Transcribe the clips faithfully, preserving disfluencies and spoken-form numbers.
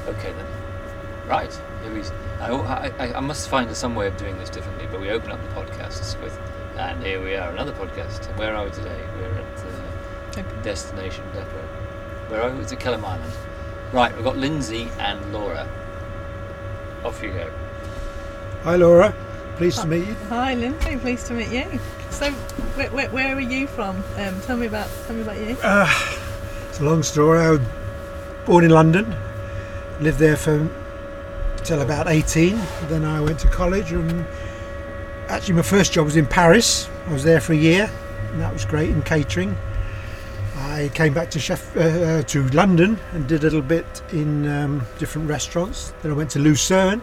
Okay then. Right. Here we, I, I, I must find some way of doing this differently, but we open up the podcasts with, and here we are, another podcast. Where are we today? We're at the okay. Destination Depot. Where are we? It's at Kelham Island. Right, we've got Lindsay and Laura. Off you go. Hi Laura, pleased Hi. to meet you. Hi Lindsay, pleased to meet you. So, where, where, where are you from? Um, tell me about tell me about you. Uh, it's a long story. I was born in London, lived there for till about eighteen. Then I went to college, and actually my first job was in Paris. I was there for a year, and that was great in catering. I came back to Chef uh, to London and did a little bit in um, different restaurants. Then I went to Lucerne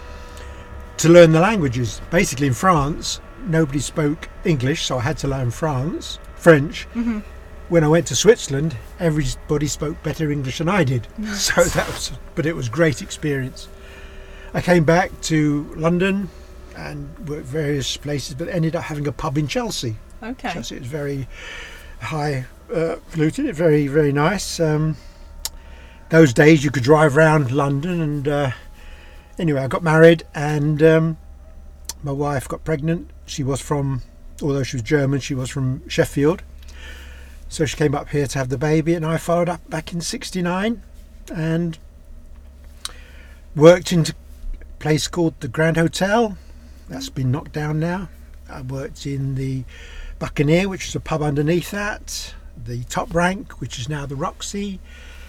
to learn the languages. Basically, in France, nobody spoke English, so I had to learn France, French. Mm-hmm. When I went to Switzerland, everybody spoke better English than I did. So that was, but it was a great experience. I came back to London and worked various places, but ended up having a pub in Chelsea. Okay. Chelsea is very high uh, polluted, very, very nice. Um, those days you could drive around London, and uh, anyway, I got married, and um, my wife got pregnant. She was from, although she was German, she was from Sheffield. So she came up here to have the baby, and I followed up back in sixty-nine and worked in a place called the Grand Hotel. That's been knocked down now. I worked in the Buccaneer, which is a pub underneath that, the Top Rank, which is now the Roxy,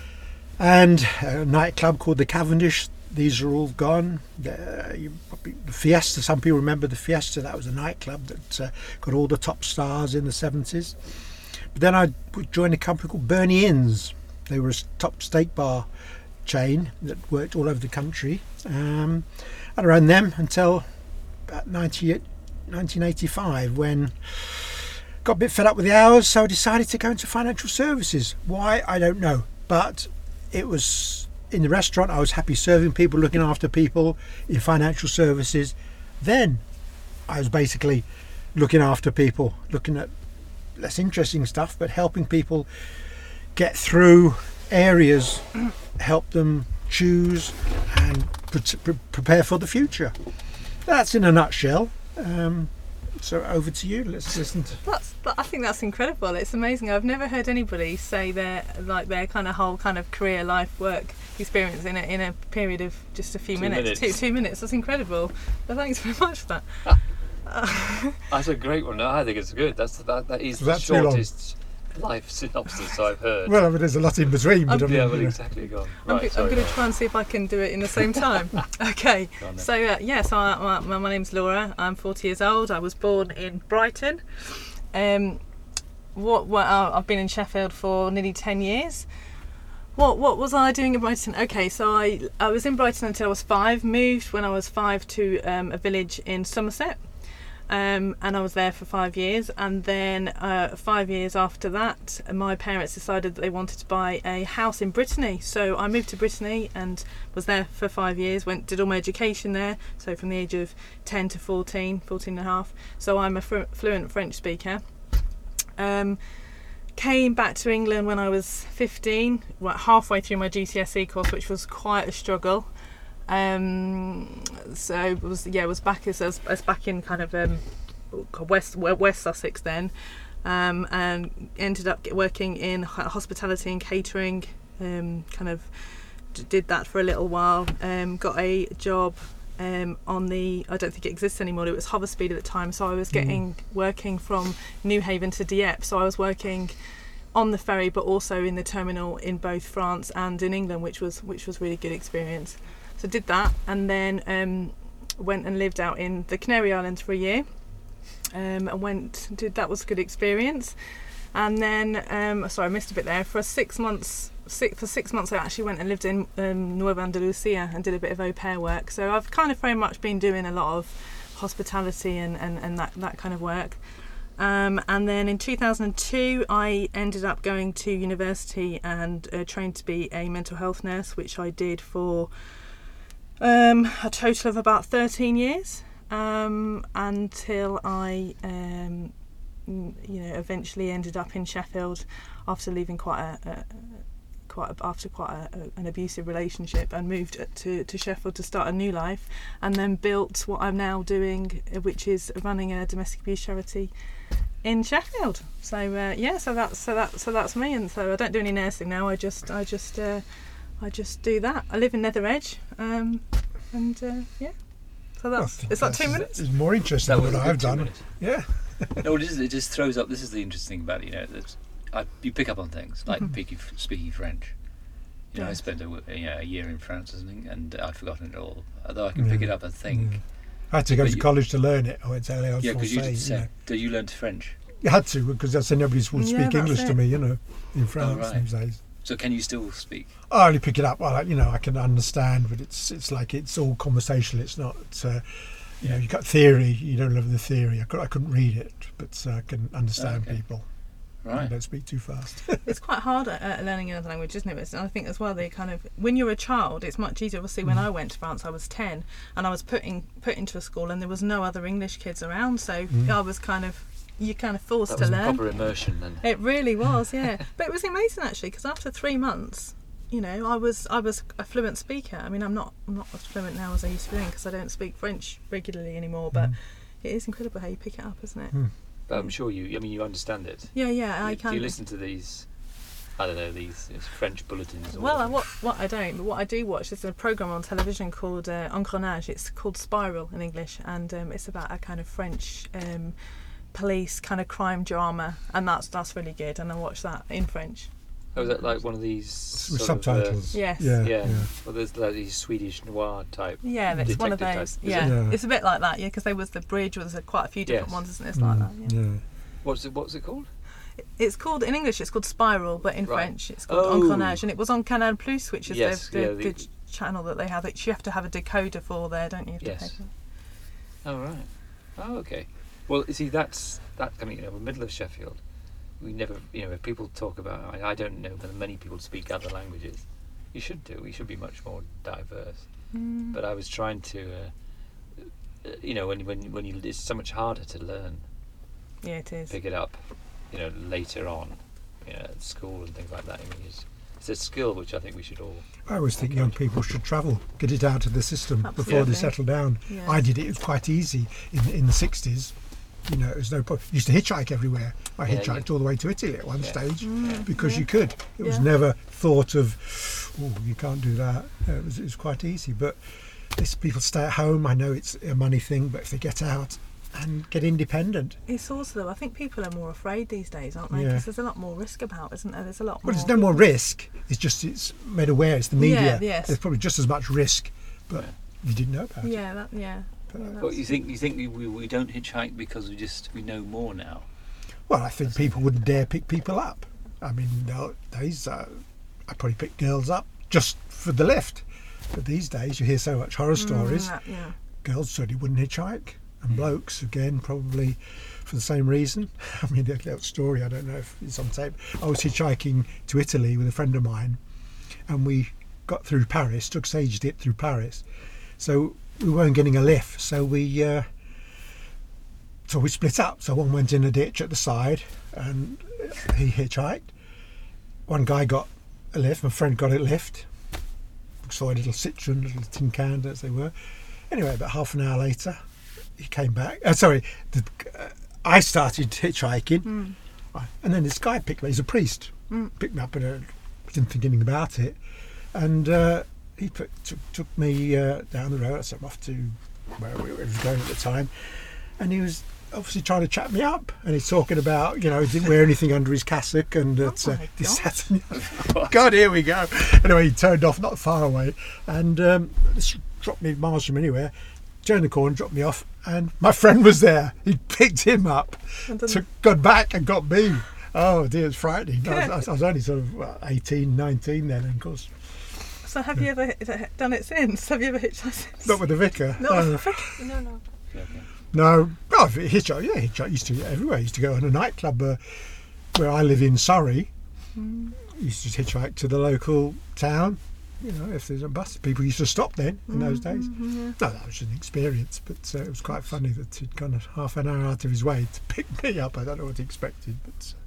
and a nightclub called the Cavendish. These are all gone. The, you probably, the Fiesta, some people remember the Fiesta. That was a nightclub that uh, got all the top stars in the seventies. But then I joined a company called Bernie Inns. They were a top steak bar chain that worked all over the country. Um, and I ran them until about nineteen eighty-five, when I got a bit fed up with the hours, so I decided to go into financial services. Why, I don't know. But it was in the restaurant, I was happy serving people, looking after people. In financial services, then I was basically looking after people, looking at less interesting stuff, but helping people get through areas, help them choose and pre- prepare for the future. That's in a nutshell. Um, so over to you. Let's listen to. That's. I think that's incredible. It's amazing. I've never heard anybody say their like their kind of whole kind of career, life, work experience in a in a period of just a few two minutes. minutes. Two two minutes. That's incredible. Well, thanks very much for that. uh, That's a great one. No, I think it's good. That's that. That is That's the shortest life synopsis I've heard. Well, I mean, there's a lot in between. But I'm, I mean, yeah, well, you know. exactly. Go on. I'm, Right, go- I'm going to try and see if I can do it in the same time. Okay. Go on then. So uh, yeah, so I, my, my name's Laura. I'm forty years old. I was born in Brighton. Um, what? What? Uh, I've been in Sheffield for nearly ten years. What? What was I doing in Brighton? Okay, so I I was in Brighton until I was five. Moved when I was five to um, a village in Somerset. Um, and I was there for five years, and then uh, five years after that, my parents decided that they wanted to buy a house in Brittany. So I moved to Brittany and was there for five years. Went did all my education there. So from the age of ten to fourteen, fourteen and a half. So I'm a fr- fluent French speaker. Um, came back to England when I was fifteen, well, halfway through my G C S E course, which was quite a struggle. Um, so it was yeah, was back as as, as back in kind of um, West West Sussex then, um, and ended up working in hospitality and catering. Um, kind of did that for a little while. Um, got a job um, on the I don't think it exists anymore. It was Hoverspeed at the time, so I was getting mm. working from Newhaven to Dieppe. So I was working on the ferry, but also in the terminal in both France and in England, which was which was really good experience. So did that, and then um, went and lived out in the Canary Islands for a year. Um, and went did that was a good experience. And then um, sorry, I missed a bit there. For six months, six, for six months, I actually went and lived in um, Nueva Andalusia and did a bit of au pair work. So I've kind of very much been doing a lot of hospitality and, and, and that that kind of work. Um, and then in two thousand two, I ended up going to university and uh, trained to be a mental health nurse, which I did for Um, a total of about thirteen years, um, until I, um, you know, eventually ended up in Sheffield after leaving quite a, a quite a, after quite a, a, an abusive relationship, and moved to, to Sheffield to start a new life, and then built what I'm now doing, which is running a domestic abuse charity in Sheffield. So uh, yeah, so that's so that so that's me. And so I don't do any nursing now. I just I just uh, I just do that. I live in Nether Edge, um, and uh, yeah. So that's is that two minutes? It's more interesting That than was what a I've good two done. minutes. Yeah. No, it, is, it just throws up. This is the interesting thing about it, you know, that I, you pick up on things like Mhm. speaking, speaking French. You know, I Yes. spent a, w- you know, a year in France or something, and I've forgotten it all. Although I can pick Yeah. it up and think. Yeah. I had to go But to you- college to learn it. I went to L A Yeah, because you did Francais, say. you know. Did you learn French? You had to, because I said nobody would Yeah, speak that's English to it. me, you know, in France right. these days. So can you still speak? I only pick it up. Well, you know, I can understand, but it's it's like it's all conversational. It's not, uh, you know, you got theory. You don't love the theory. I, could, I couldn't read it, but uh, I can understand Okay. people. I Right. don't speak too fast. It's quite hard at, at learning another language, isn't it? And I think as well, they kind of, when you're a child, it's much easier. Obviously, when I went to France, I was ten, and I was put in put into a school, and there was no other English kids around, so Mm. I was kind of, you're kind of forced That to was learn. proper immersion then. It really was, yeah. But it was amazing actually, because after three months, you know, I was I was a fluent speaker. I mean, I'm not I'm not as fluent now as I used to be because I don't speak French regularly anymore. But Mm. it is incredible how you pick it up, isn't it? Mm. But I'm sure you. I mean, you understand it. Yeah, yeah, I You- can. Do you listen to these? I don't know, these these French bulletins. Or Well, I, whatever? what what I don't, but what I do watch is a program on television called uh, Engrenage. It's called Spiral in English, and um, it's about a kind of French um, police kind of crime drama, and that's that's really good. And I watch that in French. Oh, is that like one of these With sort of, uh, subtitles. Yes. Yeah. yeah. yeah. Well, there's like these Swedish noir type. Yeah, that's one of Detective those. type, is Yeah. it? Yeah. It's a bit like that. Yeah, because there was the bridge. Or there's a, quite a few different Yes. ones, isn't it? It's like that. Mm, Yeah. yeah. What's it? What's it called? It's called in English. It's called Spiral, but in Right. French, it's called Oh. Engrenage, and it was on Canal Plus, which is Yes, the, the, yeah, the- the channel that they have. That you have to have a decoder for there, don't you? you have Yes. To pay for it. Oh right. Oh okay. Well, you see, that's that. I mean, you know, we're middle of Sheffield. We never, you know, if people talk about, I, I don't know that many people speak other languages. You should do. We should be much more diverse. Mm. But I was trying to, uh, uh, you know, when when when you, it's so much harder to learn, Yeah, it is. pick it up, you know, later on, you know, at school and things like that. I mean, it's, it's a skill which I think we should all. I always think young people should travel, get it out of the system before Absolutely. they settle down. Yeah. I did it. It was quite easy in in the sixties. You know, it was no problem. Used to hitchhike everywhere. I Yeah, hitchhiked you- all the way to Italy at one Yeah. stage Mm, because yeah. you could. It was Yeah. never thought of, oh, you can't do that. Uh, It was, it was quite easy. But this people stay at home. I know it's a money thing, but if they get out and get independent, It's also, though, I think people are more afraid these days, aren't they? Yeah. Because there's a lot more risk about, isn't there? There's a lot well, more. there's no more risk. It's just it's made aware. It's the media. Yeah, yes. There's probably just as much risk, but Yeah. you didn't know about it. Yeah, that, yeah. But- Yeah, But that's- you think you think we, we, we don't hitchhike because we just we know more now. Well, I think people wouldn't dare pick people up. I mean, nowadays, uh, I probably pick girls up just for the lift. But these days, you hear so much horror stories. Mm, that- yeah. Girls certainly wouldn't hitchhike, and blokes, again, probably for the same reason. I mean, the little story, I don't know if it's on tape. I was hitchhiking to Italy with a friend of mine, and we got through Paris. Took us ages to get through Paris. So we weren't getting a lift, so we uh, so we split up. So one went in a ditch at the side, and he hitchhiked. One guy got a lift. My friend got a lift. Saw a little Citroen, little tin can as they were. Anyway, about half an hour later, he came back. Uh, sorry, the, uh, I started hitchhiking, Mm. and then this guy picked me. He's a priest. Mm. Picked me up, and uh, didn't think anything about it. And uh, he put, took, took me uh, down the road. I sent him off to where we were going at the time, and he was obviously trying to chat me up. And he's talking about, you know, he didn't wear anything under his cassock, and Oh that uh, my this, God. that, and the other. God, here we go. Anyway, he turned off not far away, and um, this dropped me miles from anywhere. Turned the corner, dropped me off, and my friend was there. He picked him up, And then- took, got back, and got me. Oh dear, it's frightening. I was, I was only sort of well, eighteen, nineteen then, and of course, So have you ever done it since? Have you ever hitchhiked since? not with the vicar. No, Uh, no, no. Okay. no, oh, hitchhike, yeah, hitchhike used to be everywhere. Used to go on a nightclub uh, where I live in Surrey. Mm. Used to hitchhike to the local town. You know, if there's a bus, people used to stop then in those days. Mhm, yeah. No, that was just an experience, but uh, it was quite funny that he'd gone a half an hour out of his way to pick me up. I don't know what he expected, but uh,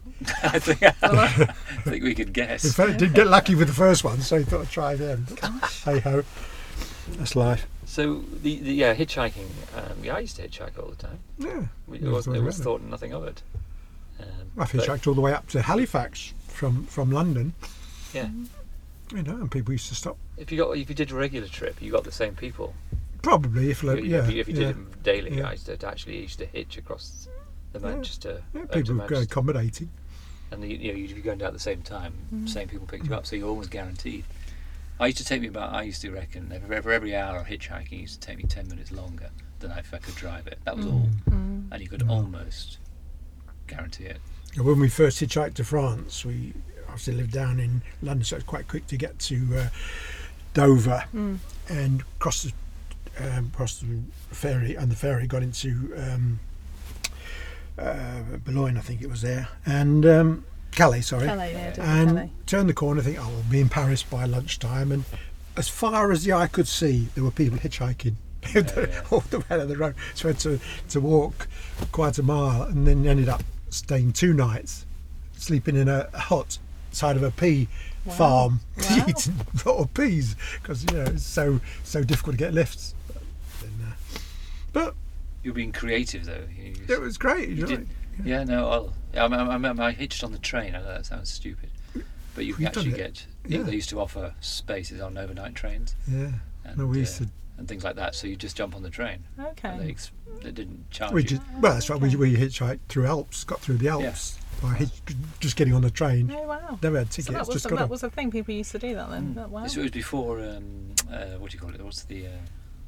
I think I think we could guess. In fact, I did get lucky with the first one, so I thought I'd try them. Hey ho, that's life. So the, the yeah hitchhiking. Um, yeah, I used to hitchhike all the time. Yeah, We, never it was, thought it about was it. thought nothing of it. Um, I've but- hitchhiked all the way up to Halifax from from London. Yeah. You know, and people used to stop. If you got if you did a regular trip, you got the same people. Probably if like, You know, yeah, if you, if you yeah, did it daily, yeah. I used to actually used to hitch across the Yeah, Manchester. yeah, over to people were Manchester. accommodating. And the, you know, you'd be going down at the same time, Mm. same people picked you up, so you're almost guaranteed. I used to take me about. I used to reckon every, for every hour of hitchhiking used to take me ten minutes longer than if I could drive it. That was all, Mm. and you could Mm. almost guarantee it. When we first hitchhiked to France, we obviously lived down in London, so it was quite quick to get to uh, Dover Mm. and cross the um, cross the ferry, and the ferry got into um, uh, Boulogne, I think it was there, and um, Calais, sorry, Calais, yeah, Dover, and Calais. turned the corner, think, oh, we'll be in Paris by lunchtime, and as far as the eye could see, there were people hitchhiking. yeah. all the way down the road. So I had to, to walk quite a mile, and then ended up staying two nights, sleeping in a hut side of a pea Wow. farm, Wow. eating raw peas because you know it's so so difficult to get lifts. But, then, uh, but You're being creative though. You, it was great. You You know, did- Yeah, no, I'll, I, I, I, I hitched on the train. I know that sounds stupid, but you can You've done actually it. get. you- Yeah. They used to offer spaces on overnight trains yeah. and, No, we used uh, to. and things like that. So you just jump on the train. And they, Okay. ex- they didn't charge We you. just well, that's right. We, Okay. we hitchhiked through Alps, got through the Alps by hitch, just getting on the train. Oh wow. Never had So tickets. that was just the, got that on. was the thing. People used to do that then. Mm. That, wow. This was before. Um, uh, what do you call it? What's the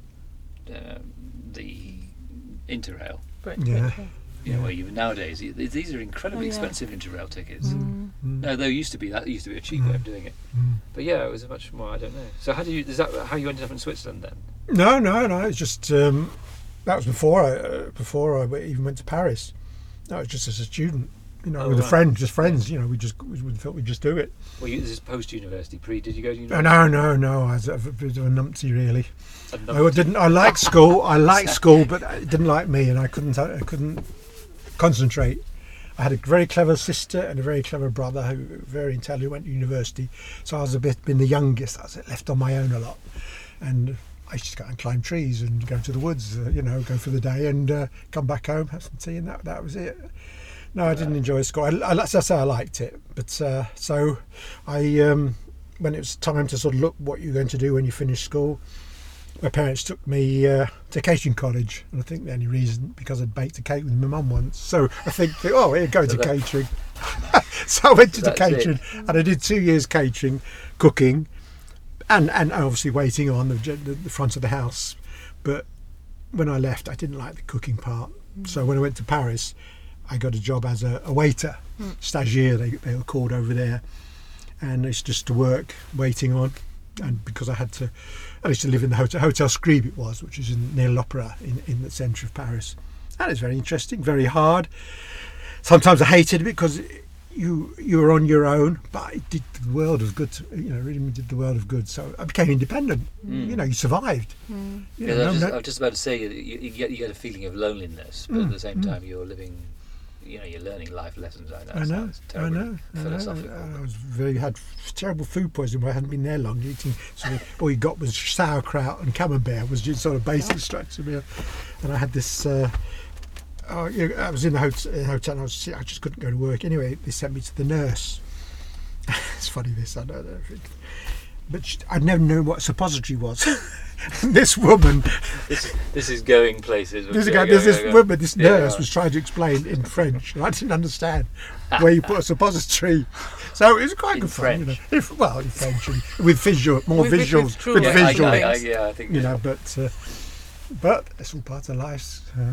uh, uh, the Interrail? Brit- Yeah. Brit- You know, Yeah. where you nowadays you- these are incredibly Oh, yeah. expensive Interrail tickets. Mm. Mm. No, there used to be that. Used to be a cheap way of doing it. Mm. But yeah, it was a much more. I don't know. So how did you? Is that how you ended up in Switzerland then? No, no, no. It's just um, that was before I uh, before I even went to Paris. That was just as a student, you know, Oh, with a right. friend, just friends. You know, we just we we thought we'd just do it. Well, you, this is post university. Pre? Did you go to Oh, university? no, no, no. I was a bit of a numpty, really. A I number- didn't. I liked school. I liked school, but it didn't like me, and I couldn't. I couldn't concentrate. I had a very clever sister and a very clever brother who were very intelligent, went to university. So I was a bit been the youngest. I was left on my own a lot, and I used to go and climb trees and go to the woods. Uh, you know, go for the day and uh, come back home, have some tea, and that that was it. No, I didn't enjoy school. I, I, as I say, I liked it, but uh, so I um, when it was time to sort of look what you're going to do when you finish school. My parents took me uh, to catering college, and I think the only reason because I'd baked a cake with my mum once. So I think, oh, here go So to that- catering. So I went to the That's it. catering, and I did two years catering, cooking, and and obviously waiting on the, the, the front of the house. But when I left, I didn't like the cooking part. So when I went to Paris, I got a job as a, a waiter, stagiaire they they were called over there, and it's just to work waiting on. And because I had to, I used to live in the hotel, Hotel Scribe it was, which is in, near l'Opera in, in the centre of Paris. And it's very interesting, very hard. Sometimes I hated it because you you were on your own, but it did the world of good. To, you know, really did the world of good. So I became independent. Mm. You know, you survived. Mm. You Yeah, know, I, was no- just, no- I was just about to say you, you, you get you get a feeling of loneliness, but at the same time you're living. You know, you're learning life lessons. I know. I know, Sounds I terribly know, I know. philosophical. I was very had terrible food poisoning. Where I hadn't been there long. Eating sort of all you got was sauerkraut and camembert was just sort of basic structure meal. And I had this. Uh, oh, you know, I was in the hotel, hotel and I was I just couldn't go to work. Anyway, they sent me to the nurse. It's funny this I don't know, but she, I'd never known what a suppository was. This woman. This this is going places. This, Go, guy, go, this, go, this go. woman, this Yeah, nurse yeah. was trying to explain in French, and I didn't understand where you put a suppository. So it was quite In good fun, you know. French? If, well, in French, and with visual, more With- with- visuals, with true with Yeah, I, visual, I, I, yeah, I think you know. But uh, but it's all part of life. Uh,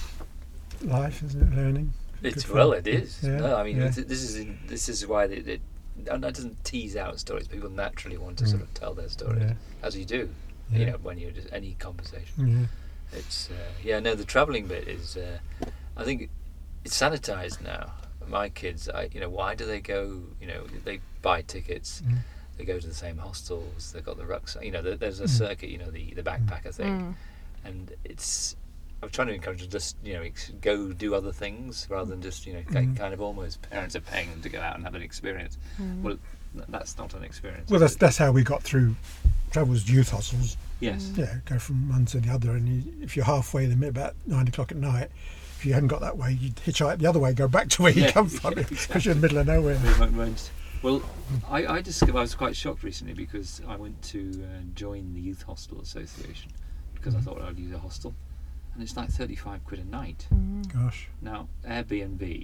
life, isn't it? Learning. it's Good well, fun. it is. Yeah, No, I mean yeah. it's, this is in, this is why they, they and that doesn't tease out stories. People naturally want to Mm. sort of tell their stories, Yeah. as you do. Yeah. You know, when you're just any conversation. Yeah. It's uh, yeah, no, the travelling bit is. Uh, I think it's sanitised now. My kids, I you know, why do they go? You know, they buy tickets. Mm. They go to the same hostels. They've got the rucksack. You know, there- there's a Mm. circuit. You know, the the backpacker thing, Mm. and it's I'm trying to encourage them to just, you know, ex- go do other things rather than just, you know, Mm. kind of almost parents are paying them to go out and have an experience. Mm. Well, th- that's not an experience. Well, is that's it? that's how we got through Travels youth hostels. Yes. Yeah, go from one to the other, and you, if you're halfway there about nine o'clock at night, if you hadn't got that way, you'd hitchhike the other way, go back to where you Yeah, come from, yeah, because you're in the middle of nowhere. Remote range. Well, I, I discovered I was quite shocked recently because I went to uh, join the Youth Hostel Association because I thought I'd use a hostel, and it's like thirty-five quid a night. Mm. Gosh. Now Airbnb,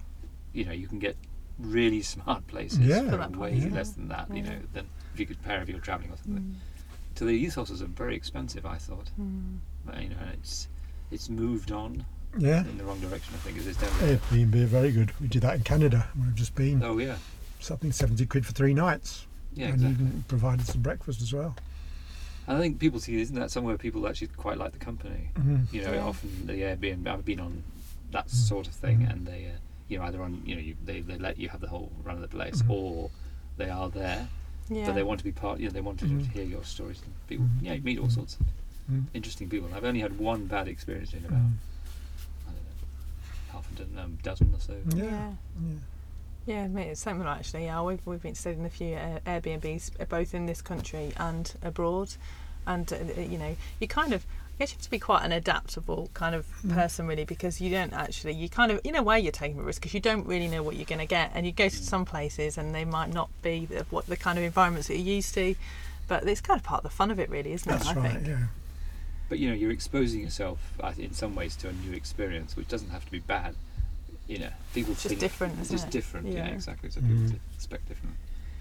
you know, you can get really smart places Yeah. for For that way price, yeah. less than that. You Yeah. know, than if you could pair if you're travelling or something. Mm. So the youth hostels are very expensive, I thought. Mm. But, you know, and it's it's moved on Yeah. in the wrong direction. I think it is down there. Airbnb are very good. We did that in Canada when we've just been. Oh yeah, Something seventy quid for three nights. yeah, and exactly. even provided some breakfast as well. And I think people see, isn't that somewhere people actually quite like the company? Mm-hmm. You know, Yeah. often the Airbnb, I've been on that Mm. sort of thing, Mm. and they, uh, you know, either on, you know, you, they, they let you have the whole run of the place, Mhm. or they are there, Yeah. but they want to be part, you know, they want to Mhm. hear your stories. And people, Mhm. yeah, you meet all Mhm. sorts of Mm. interesting people. I've only had one bad experience in about, Mm. I don't know, half a dozen, um, dozen or so. Yeah. Yeah. Yeah. Yeah, mate, it's something actually. Yeah, we've we've been staying in a few uh, Airbnbs, uh, both in this country and abroad, and uh, uh, you know, you kind of. I guess you have to be quite an adaptable kind of Mm. person, really, because you don't actually. You kind of, in a way, you're taking a risk because you don't really know what you're going to get, and you go to Mm. some places and they might not be the, what the kind of environments that you're used to, but it's kind of part of the fun of it, really, isn't it? That's I right. think. Yeah. But you know, you're exposing yourself uh, in some ways to a new experience, which doesn't have to be bad. You know, people It's just think different, It's isn't just it? different. Yeah, Yeah. exactly. So Mhm. people expect different.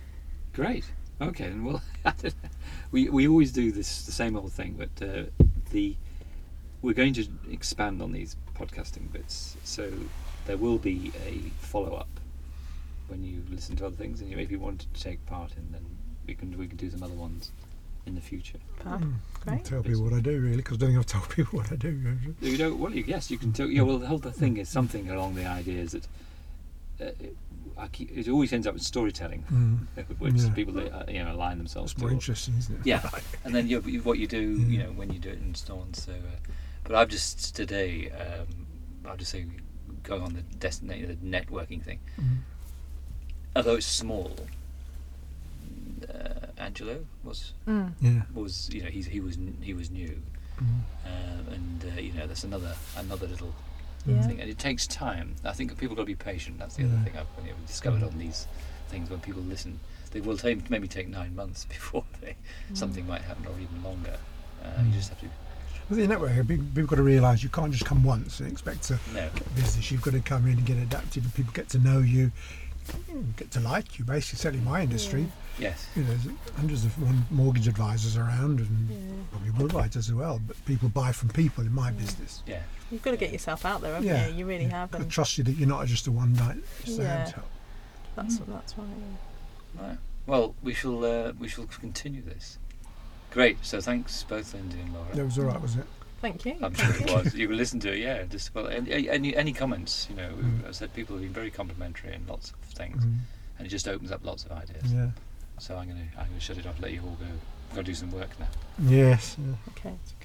Great. Okay, then well, I don't know. we we always do this the same old thing, but uh, the we're going to expand on these podcasting bits, so there will be a follow up when you listen to other things, and you maybe want to take part in, then we can we can do some other ones in the future. Fab. Mm. Great. Tell people what I do, really, because I don't think I've told people what I do. You know, well, you, yes, you can tell. Yeah, well, the whole thing is something along the ideas that uh, it, I keep, it always ends up with storytelling, Mm. which Yeah. people uh, you know align themselves It's to. more interesting, isn't it? Yeah, and then you, what you do, you Yeah. know, when you do it and so on. So, uh, but I've just today, um, I'll just say, going on the destination, the networking thing. Mm. Although it's small, uh, Angelo was Mm. Yeah. was you know he's he was n- he was new, Mm. uh, and uh, you know that's another another little Yeah. thing, and it takes time. I think people got to be patient. That's the Yeah. other thing I've you know, discovered Mm. on these things. When people listen, they will take, maybe take nine months before they, something might happen, or even longer. Uh, Mm. You just have to With the network, people people got to realise you can't just come once and expect to no. get business. You've got to come in and get adapted, and people get to know you, get to like you. Basically, certainly my industry, Yes. you know, there's hundreds of one- mortgage advisors around, and Yeah. probably Woolwriters as well. But people buy from people in my Yeah. business. Yeah. You've got to get yourself out there, haven't Yeah. you? You really Yeah. have, Got to and trust you that you're not just a one night stay Yeah. hotel. that's that's right. Yeah. Right. Well, we shall uh, we shall continue this. Great. So thanks both Lindsay and Laura. That was all right, was it? Thank you. I'm sure it was. You can listen to it, yeah. Just well, any any, any comments? You know, Mm. as I said, people have been very complimentary in lots of things, Mm. and it just opens up lots of ideas. Yeah. So I'm gonna I'm gonna shut it off. Let you all go. Got to do some work now. Yes. Yeah. Okay.